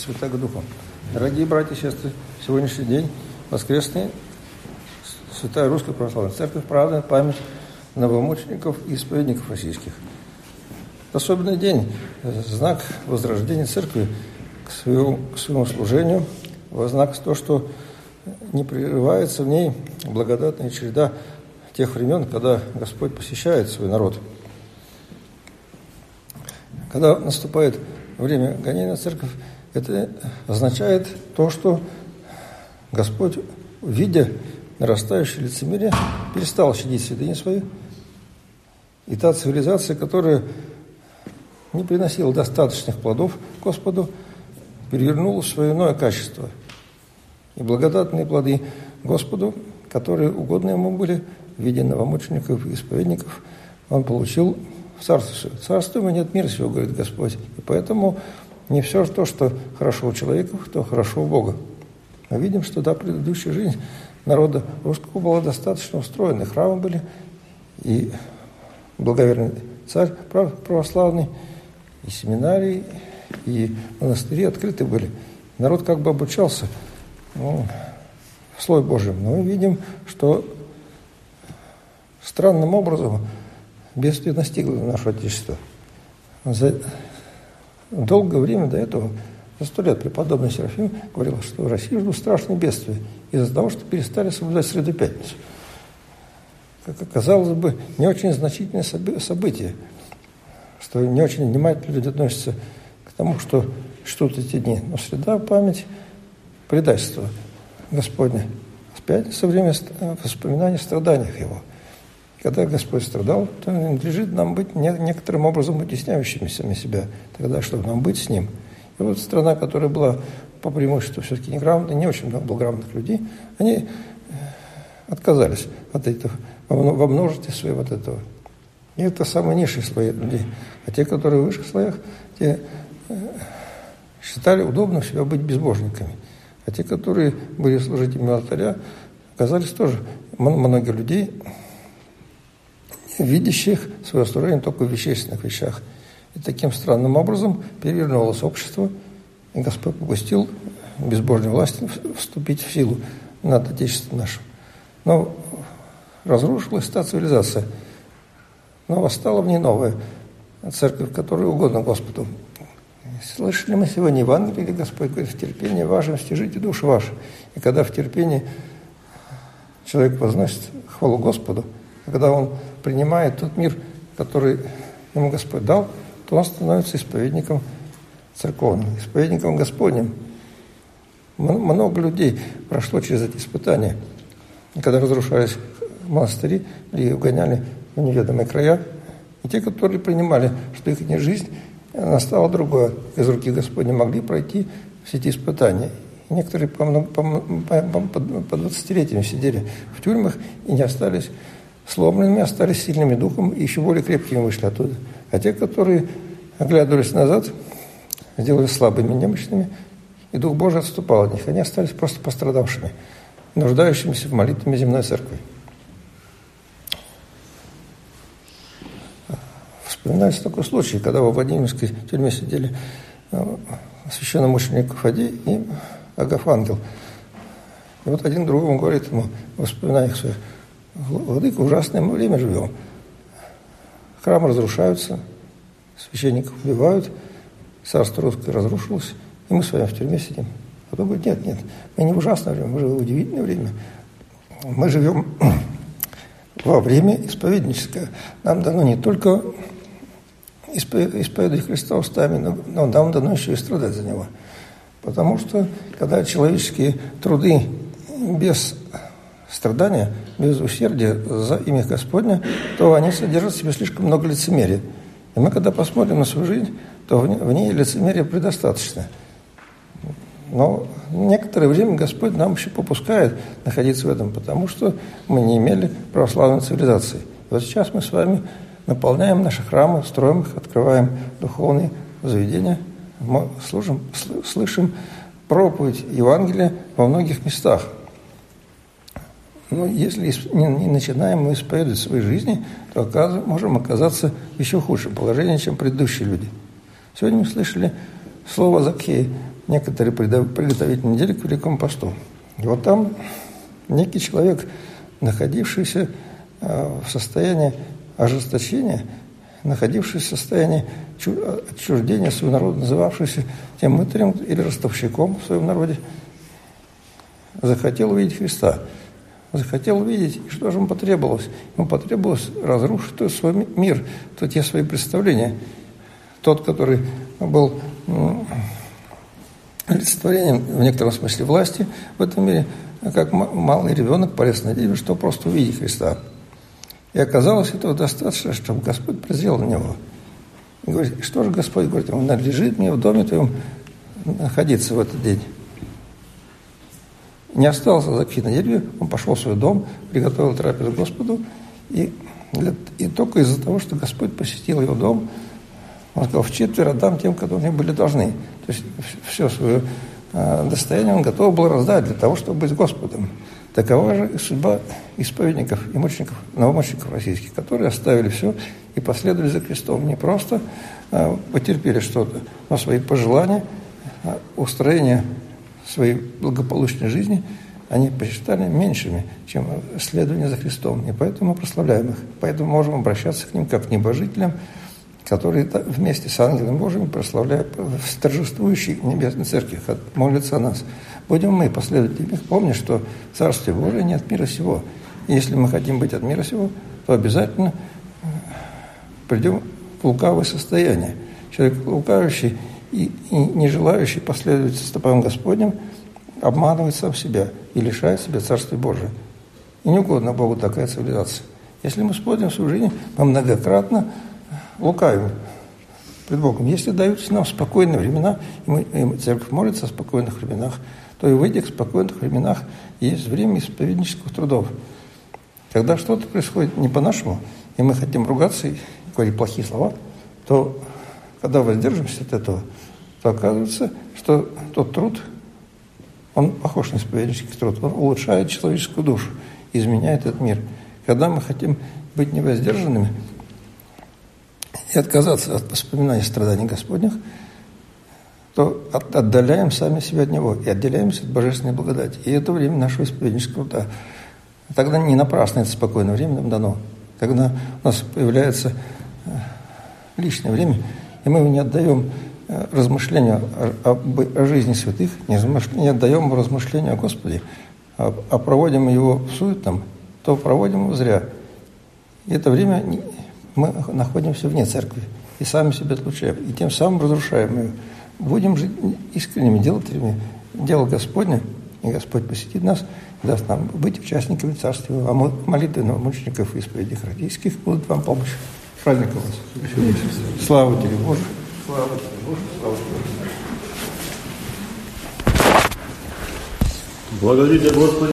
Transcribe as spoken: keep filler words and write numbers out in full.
Святаго Духа. Дорогие братья и сестры, сегодняшний день, воскресный, Святая Русская Православная Церковь празднует память новомучеников и исповедников российских. Особенный день, знак возрождения Церкви к своему, к своему служению, во знак того, что не прерывается в ней благодатная череда тех времен, когда Господь посещает свой народ. Когда наступает время гонения на Церковь, это означает то, что Господь, видя нарастающее лицемерие, перестал щадить святыни свои, и та цивилизация, которая не приносила достаточных плодов Господу, перевернула в свое иное качество. И благодатные плоды Господу, которые угодны ему были, в виде новомучеников и исповедников, он получил в царстве. Царство ему нет мира сего, говорит Господь. И поэтому не все то, что хорошо у человеков, то хорошо у Бога. Мы видим, что да, предыдущая жизнь народа русского была достаточно устроена. И храмы были, и благоверный царь православный, и семинарии, и монастыри открыты были. Народ как бы обучался ну, в Слове Божьем. Но мы видим, что странным образом бедствие настигло наше Отечество. За долгое время до этого, за сто лет, преподобный Серафим говорил, что в России ждут страшные бедствия из-за того, что перестали соблюдать Среду Пятницу. Как оказалось бы, не очень значительное событие, что не очень внимательно люди относятся к тому, что ждут эти дни. Но среда, память, предательство Господне. Пятница – время воспоминаний о страданиях Его. Когда Господь страдал, то надлежит нам быть некоторым образом вытесняющими сами себя, тогда, чтобы нам быть с Ним. И вот страна, которая была по преимуществу все-таки неграмотной, не очень много было грамотных людей, они отказались от этого, во множестве своего от этого. И это самые низшие слои людей. А те, которые в высших слоях, те считали удобно себя быть безбожниками. А те, которые были служителями алтаря, оказались тоже много людей, видящих свое служение только в вещественных вещах. И таким странным образом перевернулось общество, и Господь попустил безбожной власти вступить в силу над Отечеством нашим. Но разрушилась та цивилизация, но восстала в ней новая церковь, которая угодна Господу. Слышали мы сегодня Евангелие, где Господь говорит: в терпении вашем стяжите души ваши. И когда в терпении человек возносит хвалу Господу, когда он принимает тот мир, который ему Господь дал, то он становится исповедником церковным, исповедником Господним. Много людей прошло через эти испытания. И когда разрушались монастыри или угоняли в неведомые края, и те, которые принимали, что их не жизнь, настало другое. Из руки Господней могли пройти все эти испытания. И некоторые по, по, по, по двадцатилетиям сидели в тюрьмах и не остались сломленными, остались сильными духом и еще более крепкими вышли оттуда. А те, которые оглядывались назад, сделались слабыми, немощными, и Дух Божий отступал от них. Они остались просто пострадавшими, нуждающимися в молитве земной церкви. Вспоминается такой случай, когда во Владимирской тюрьме сидели священномученик Фадей и Агафангел. И вот один другому говорит ему в воспоминаниях своих: владыка, ужасное мы время живем. Храмы разрушаются, священников убивают, царство русское разрушилось, и мы с вами в тюрьме сидим. А то говорит: нет, нет, мы не в ужасное время, мы живем в удивительное время. Мы живем во время исповедническое. Нам дано не только исповедовать Христа устами, но, но нам дано еще и страдать за Него. Потому что, когда человеческие труды без страдания, без усердия за имя Господня, то они содержат в себе слишком много лицемерия. И мы, когда посмотрим на свою жизнь, то в ней лицемерия предостаточно. Но некоторое время Господь нам еще попускает находиться в этом, потому что мы не имели православной цивилизации. И вот сейчас мы с вами наполняем наши храмы, строим их, открываем духовные заведения, мы служим, слышим проповедь Евангелия во многих местах. Но если не начинаем мы исповедовать свои жизни, то можем оказаться в еще худшем положении, чем предыдущие люди. Сегодня мы слышали слово Закхея. некоторые приготовительные недели к Великому посту. И вот там некий человек, находившийся в состоянии ожесточения, находившийся в состоянии отчуждения своего народа, называвшийся тем мытарем или ростовщиком в своем народе, захотел увидеть Христа. Захотел увидеть, и что же ему потребовалось? Ему потребовалось разрушить тот свой мир, то те свои представления. Тот, который был олицетворением в некотором смысле власти в этом мире, как малый ребенок полез на дерево, чтобы просто увидеть Христа. И оказалось этого достаточно, чтобы Господь презрел на него. И говорит, что же Господь говорит, он надлежит мне в доме твоем находиться в этот день. Не остался закрыть на дереве, он пошел в свой дом, приготовил трапезу Господу, и, и только из-за того, что Господь посетил его дом, он сказал, вчетверо отдам тем, которые были должны. То есть все свое э, достояние он готов был раздать для того, чтобы быть Господом. Такова же судьба исповедников и мучеников, новомучеников российских, которые оставили все и последовали за Христом. Не просто э, потерпели что-то, но свои пожелания, э, устроение своей благополучной жизни они посчитали меньшими, чем следование за Христом. И поэтому мы прославляем их. Поэтому можем обращаться к ним как к небожителям, которые вместе с ангелами Божьими прославляют в торжествующей небесной церкви, молятся о нас. Будем мы последователи их. Помни, что Царствие Божие не от мира сего. И если мы хотим быть от мира сего, то обязательно придем в лукавое состояние. Человек лукавящий и, и не желающий последовать стопам Господним обманывает сам себя и лишает себя Царствия Божия. И не угодно Богу такая цивилизация. Если мы смотрим в свою жизнь, мы многократно лукавим пред Богом. Если даются нам спокойные времена, и, мы, и церковь молится о спокойных временах, то и в этих спокойных временах есть время исповеднических трудов. Когда что-то происходит не по-нашему, и мы хотим ругаться и говорить плохие слова, то когда воздержимся от этого, то оказывается, что тот труд, он похож на исповеднический труд, он улучшает человеческую душу, изменяет этот мир. Когда мы хотим быть невоздержанными и отказаться от воспоминаний страданий Господних, то отдаляем сами себя от Него и отделяемся от божественной благодати. И это время нашего исповеднического труда. Тогда не напрасно это спокойное время нам дано. Когда у нас появляется лишнее время, и мы не отдаем размышлению о, о, о жизни святых, не, не отдаем размышлению о Господе, а, а проводим его в суетном, то проводим его зря. И это время мы находимся вне церкви и сами себя отлучаем, и тем самым разрушаем ее. Будем жить искренними делателями дела Господня, и Господь посетит нас, даст нам быть участниками Царства Его. А молитвы новомучеников и исповедей российских будут вам помощь. Праздник у вас. Слава Тебе, Боже. Слава Тебе, Боже. Слава Тебе. Благодарю Тебя, Господи.